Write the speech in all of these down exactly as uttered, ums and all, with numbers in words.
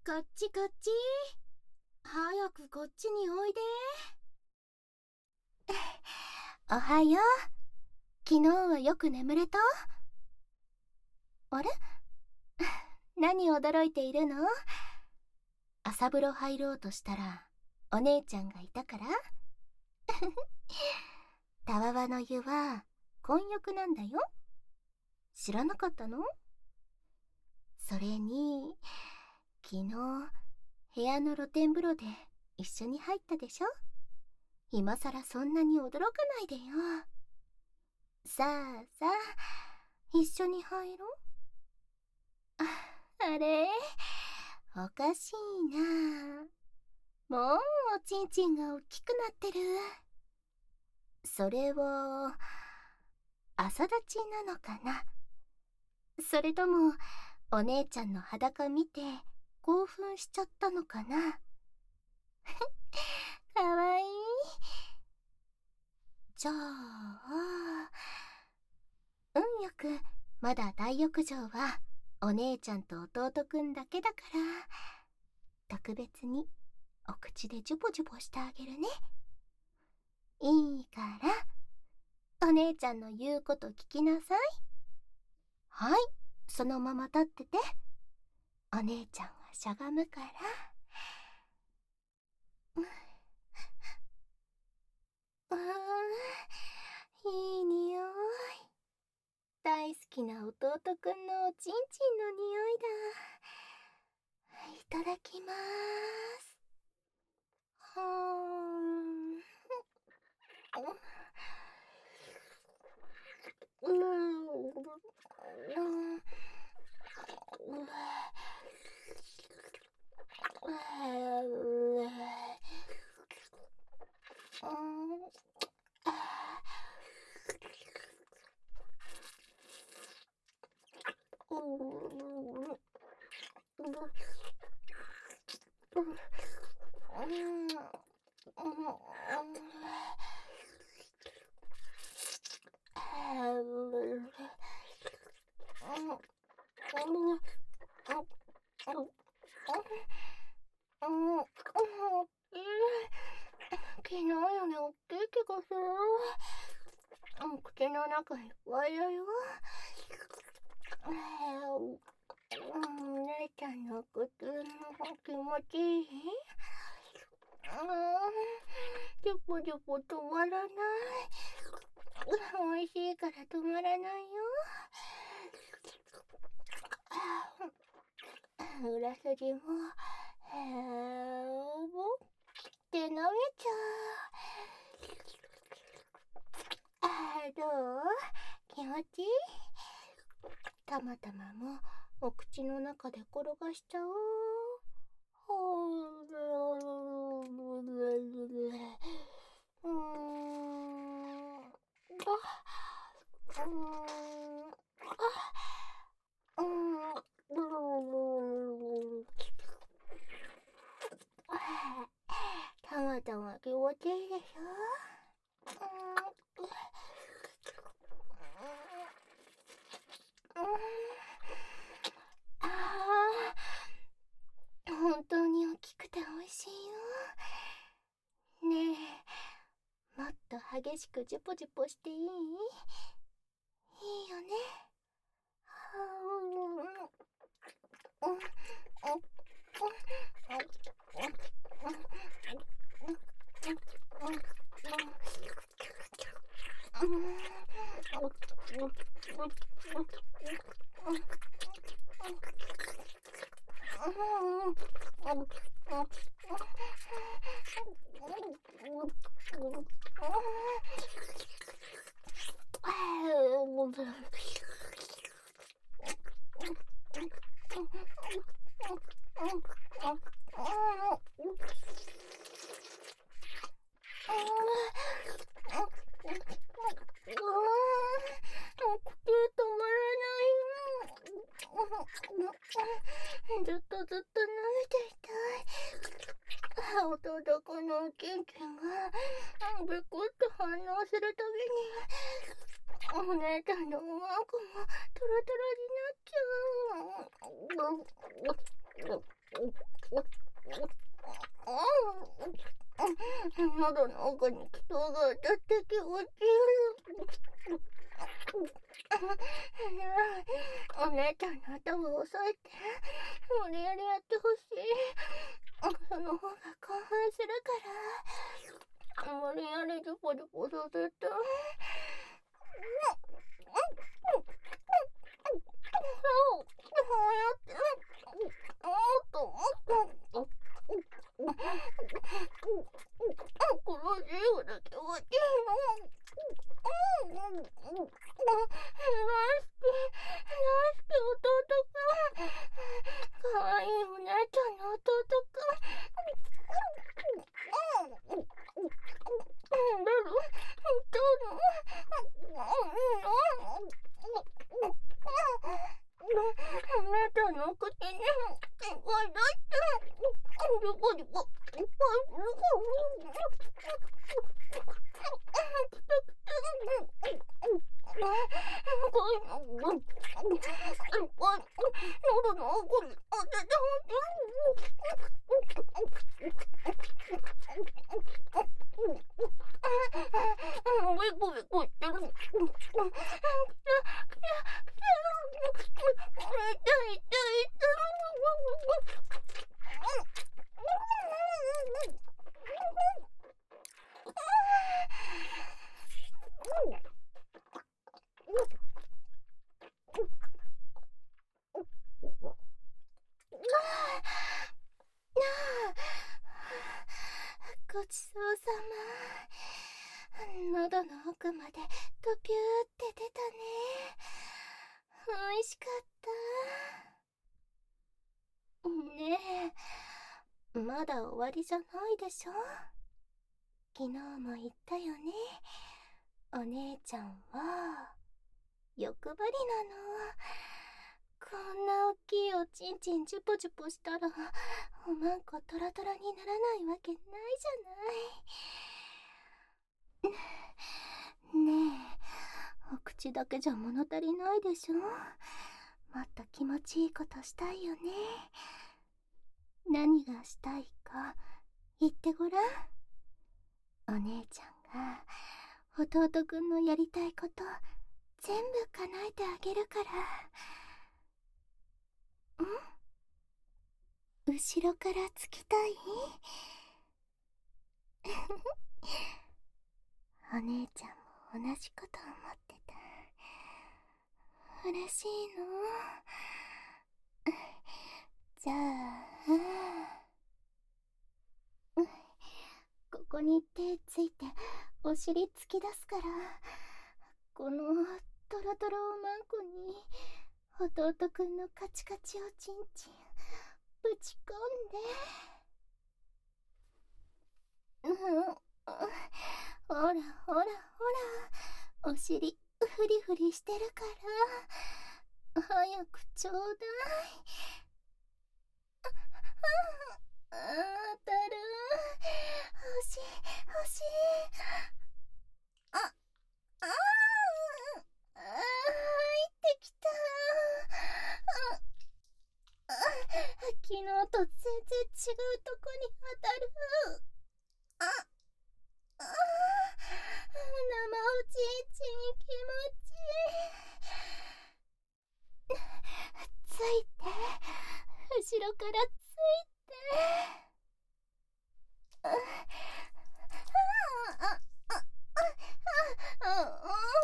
こっちこっち。早くこっちにおいで。おはよう。昨日はよく眠れた？あれ何驚いているの？朝風呂入ろうとしたらお姉ちゃんがいたから？たわわの湯は混浴なんだよ。知らなかったの？それに昨日部屋の露天風呂で一緒に入ったでしょ。今さらそんなに驚かないでよ。さあさあ、一緒に入ろう。あ、あれおかしいな。もうおちんちんが大きくなってる。それは朝立ちなのかな。それともお姉ちゃんの裸見て興奮しちゃったのかな。かわいい。じゃあ運よくまだ大浴場はお姉ちゃんと弟くんだけだから、特別にお口でジュボジュボしてあげるね。いいからお姉ちゃんの言うこと聞きなさい。はい、そのまま立ってて。お姉ちゃんがしゃがむから。うーん、いい匂い。大好きな弟くんのおちんちんの匂いだ。いただきまーす。はーん。うん。うん昨日より大きい気がする。口の中いっぱいだよ。姉ちゃんの口気持ちいい？ジュポジュポ止まらない。おいしいから止まらないよ。裏筋もへーぼって舐めちゃう。あ、どう？気持ちいい？たまたまもお口の中で転がしちゃおう。ほーうーんあうーんあうんたまたま気持ちいいでしょ。うんああ、本当に大きくて美味しいよ。ねえ、もっと激しくジュポジュポしていい？いいよね。ずっとずっと舐めていたい。弟くんのおちんちんがビクッと反応するたびにお姉ちゃんのおまんこもトロトロになっちゃう。 喉の奥に気筒が当たって気持ちいい。お姉ちゃんの頭を押さえて無理やりやってほしい。その方が興奮するから無理やりジュポジュポさせて。ごちそうさま。喉の奥までドピューって出たね。おいしかったね。え、まだ終わりじゃないでしょ。昨日も言ったよね。お姉ちゃんは欲張りなの。こんな大きいおちんちんジュポジュポしたらおまんこトロトロにならないわけないじゃない。ねえ、お口だけじゃ物足りないでしょ。もっと気持ちいいことしたいよね。何がしたいか言ってごらん。お姉ちゃんが弟くんのやりたいこと全部叶えてあげるから。ん？後ろからつきたい？お姉ちゃんも同じこと思ってた。嬉しいの？じゃあここに手ついてお尻突き出すから、このトロトロおまんこに弟くんのカチカチおちんちんぶち込んで。うん、ほらほらほら、お尻フリフリしてるから早くちょうだい。あ、当たる。欲しい欲しい。あ、あーあー、入ってきた。ああ、昨日と全然違うとこに当たる。ああ、生おちんちん気持ちいい。ついて、後ろからついて。あああああああ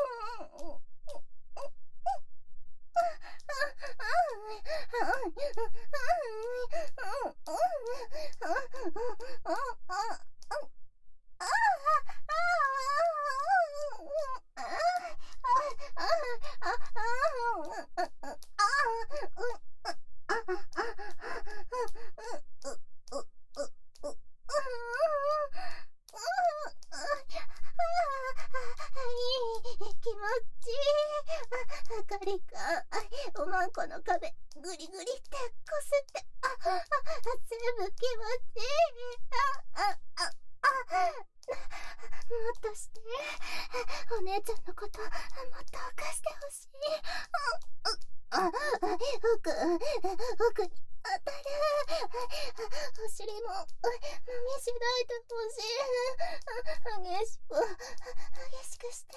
おまんこの壁グリグリってこすって、ああ全部気持ちいい。ああああ、もっとして、お姉ちゃんのこともっと犯してほしい。ああ、奥奥に当たる。 お尻ももみしだいてほしい。激しく激しくして。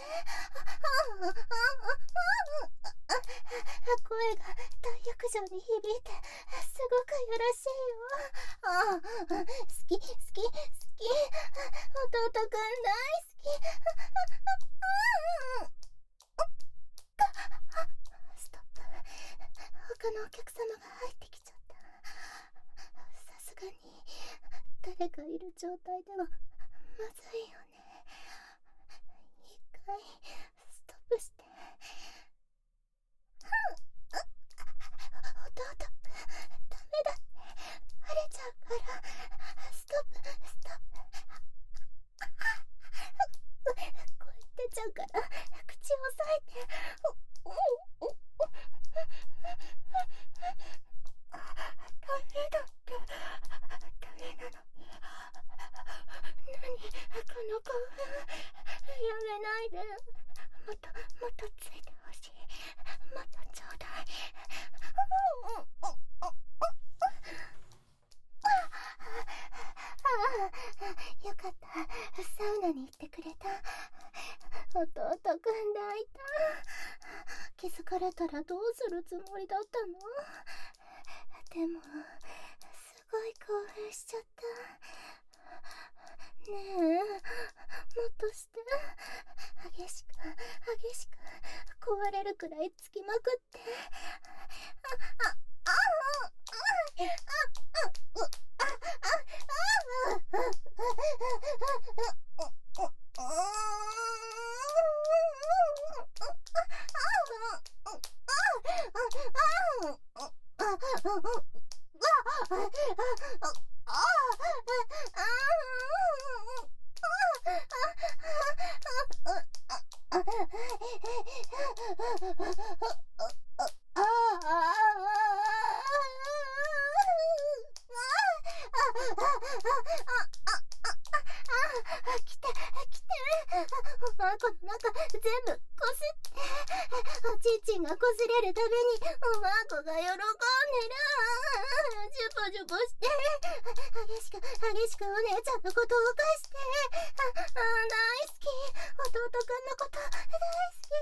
声が大浴場に響いてすごくやらしいよ。ああ、好き好き好き。弟くん大好き。ストップ。他のお客様が入ってきちゃった。さすがに誰かいる状態ではまずいよね。一回ストップして。弟、ダメだってバレちゃうから。ストップストップ。声出ちゃうから口を押さえて。ダメだって。ダメなのに。何この興奮。やめないで。もっともっとついてほしい。もっとちょうだい。よかった。サウナに行ってくれた。弟くん抱いた。気づかれたらどうするつもりだったの？でもすごい興奮しちゃった。ねえ、もっとして。激しく激しく壊れるくらいつきまくって。ああああ来て来て。おまんこの中全部こすって。おちんちんがこすれるたびにおまんこが喜んでる。ジュポジュポして。激しく激しくお姉ちゃんのことを犯して。ああ、大好き。弟くんのこと大好き。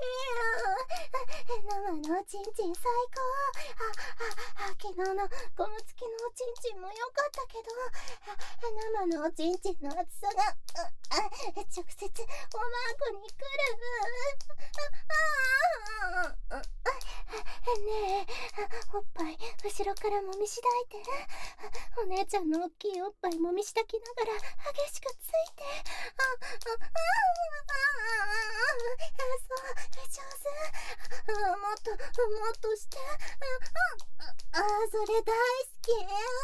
生のおちんちん最高。ああ、昨日のゴム付きのおちんちんも良かったけど、生のおちんちんの厚さが直接おまんこに来る。ねえ、おっぱい後ろからもみしだいて。お姉ちゃんの大きいおっぱいもみしだきながら激しくついて。あああそう上手。もっともっとして。ああそれ大好き。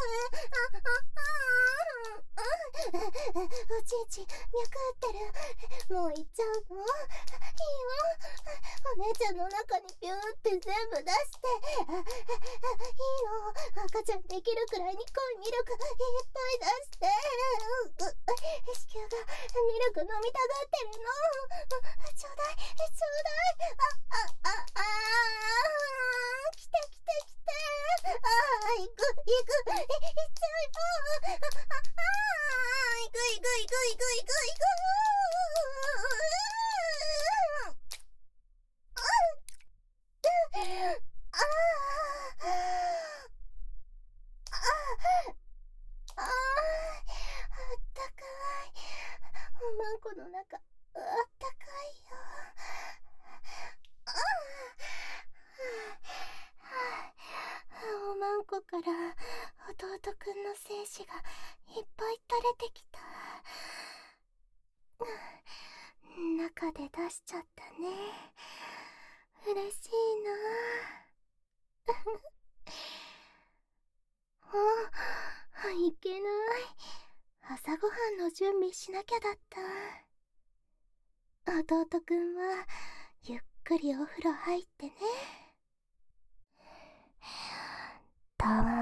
おちんちん脈打ってる。もう行っちゃうの？いいよ。お姉ちゃんの中にピューって全部出して。いいの。赤ちゃんできるくらいに濃いミルクいっぱい出して。子宮がミルク飲みたがってるの。ちょうだいちょうだい。ああああ来て来て来て。ああ行く行く行っちゃうよ。ああ行く行く行く行く行く行く。ああああったかい。おまんこの中あったかいよ。ああおまんこから弟くんの精子がいっぱい垂れてきた。中で出しちゃったね。嬉しいな。あ、いけない。朝ごはんの準備しなきゃだった。弟くんはゆっくりお風呂入ってね。たわ